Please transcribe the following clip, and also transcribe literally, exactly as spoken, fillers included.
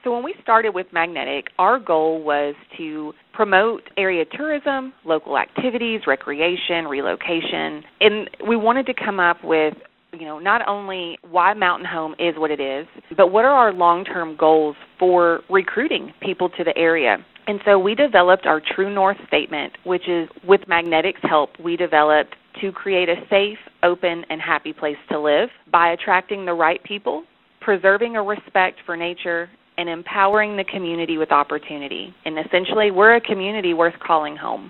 So when we started with Magnetic, our goal was to promote area tourism, local activities, recreation, relocation, and we wanted to come up with, you know, not only why Mountain Home is what it is, but what are our long-term goals for recruiting people to the area. And so we developed our True North statement, which is, with Magnetic's help, we developed to create a safe, open, and happy place to live by attracting the right people, preserving a respect for nature, and empowering the community with opportunity. And essentially, we're a community worth calling home.